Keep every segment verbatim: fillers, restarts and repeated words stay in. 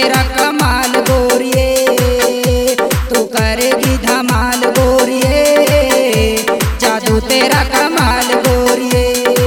तेरा कमाल गोरिये, तू करेगी धमाल गोरिये, जादू तेरा कमाल गोरिये।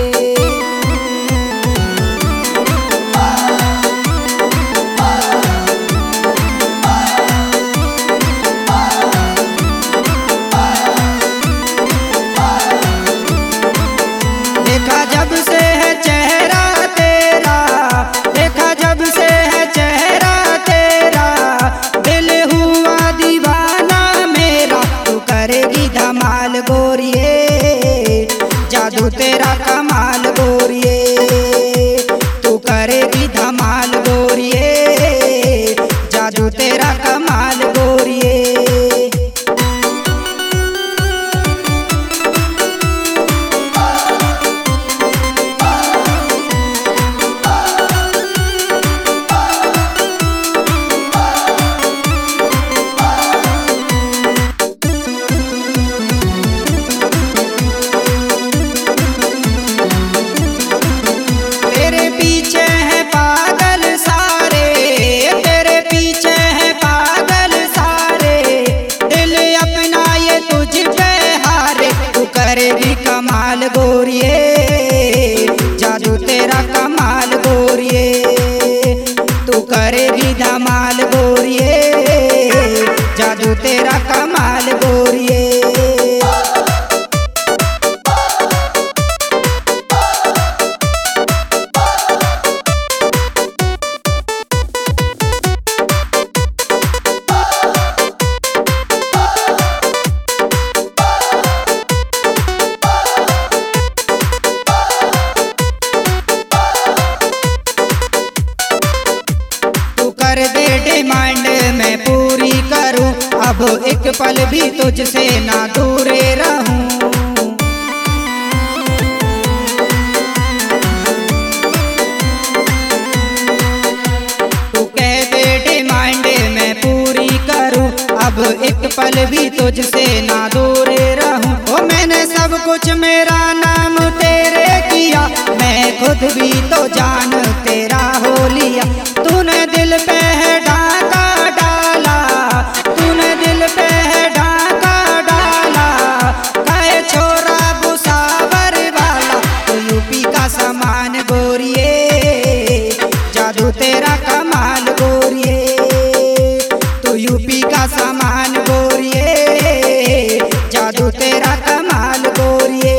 देखा जब से है चेहरा तेरा, देखा जब से है चेहरा तेरा, दिल हुआ दीवाना मेरा, तू करेगी धमाल गोरिये, जादू तेरा कमाल गोरिये, तू करेगी धमाल गोरिये, जादू तेरा कमाल गोरिये। तेरे पीछे है पागल सारे, तेरे पीछे है पागल सारे, दिल अपना ये तुझ पे हारे, तू करेगी कमाल गोरिये, जादू तेरा कमाल गोरिये, तू करेगी धमाल गोरिये, जादू तेरा कमाल गोरिये। कर दे डिमांड मैं पूरी करूं, अब एक पल भी तुझसे ना दूर रहूं। तू कह दे डिमांड मैं पूरी करूं, अब एक पल भी तुझसे ना दूर रहूं। ओ मैंने सब कुछ मेरा नाम तेरे किया, मैं खुद भी तो जान तेरा हो लिया, तूने दिल पे है डाका डाला, तूने दिल पे है डाका डाला, कहे छोरा बुसावर वाला, तो यूपी का समान गोरिये, जादू तेरा कमाल गोरिये, तो यूपी का समान गोरिये, जादू तेरा कमाल गोरिये।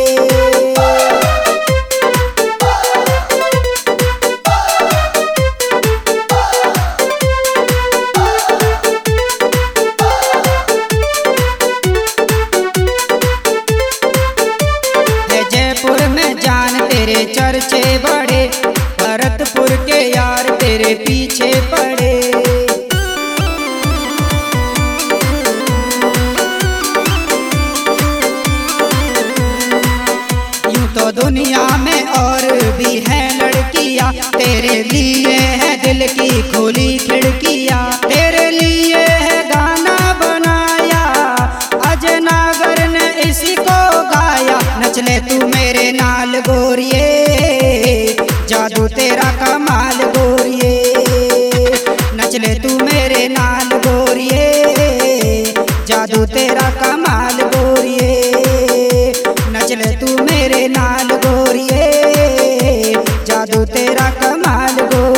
जयपुर में जान तेरे चर्चे बड़े, भरतपुर के यार तेरे पीछे पड़े, यूं तो दुनिया में और भी है लड़कियां, तेरे लिए है दिल की खोली खिड़कियां, तेरे लिए है गाना बनाया, अजनागर ने इसी को गाया, नचले तू मेरे नाल गोरिये, जादू तेरा कमाल गोरिये, नचले तू मेरे नाल गोरिये, जादू तेरा कमाल गोरिये, नचले तू मेरे नाल गोरिये, जादू तेरा कमाल गोरिये।